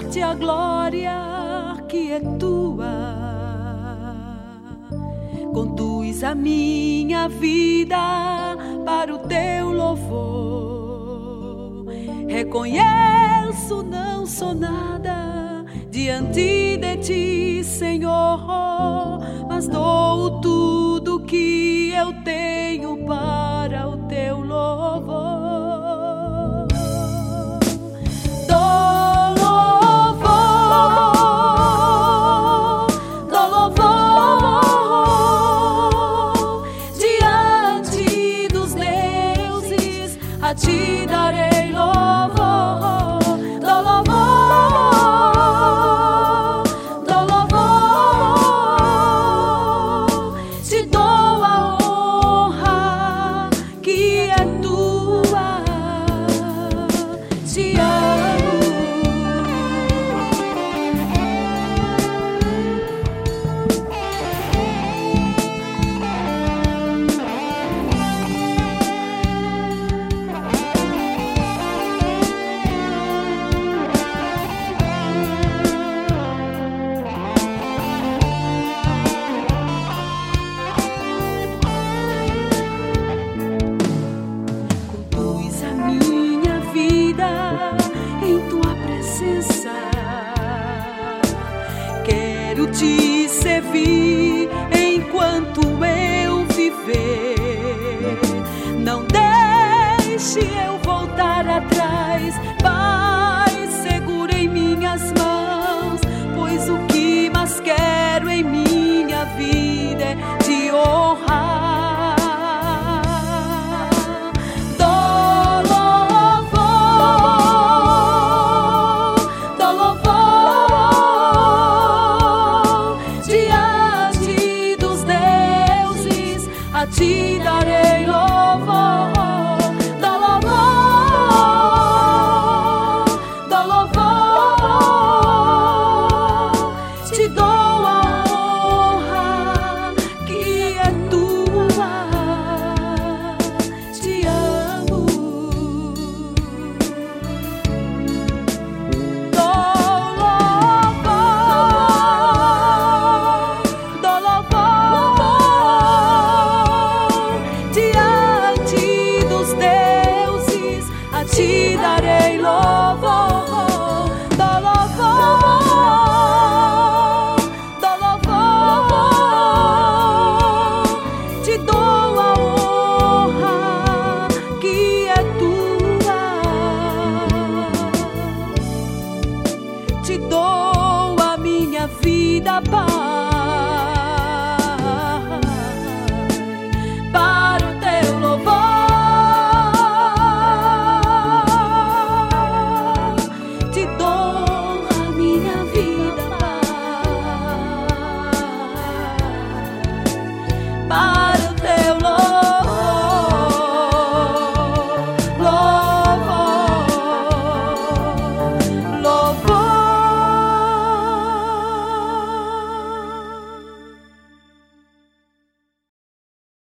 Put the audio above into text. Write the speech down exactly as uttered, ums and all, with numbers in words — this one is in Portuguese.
dar-te a glória que é tua. Conduz a minha vida para o teu louvor. Reconheço, não sou nada diante de ti, Senhor, mas dou tudo que eu tenho para o teu louvor. A ti darei louvor, dou louvor, dou louvor, te dou a honra que é tua, te amo. Em tua presença quero te servir enquanto eu viver. Não deixe eu voltar atrás, Pai, segura em minhas mãos, pois o que mais quero em minha vida é te honrar. A ti darei louvor, dou louvor, dou louvor, te dou a honra que é tua, te amo. Dou louvor, dou louvor, te darei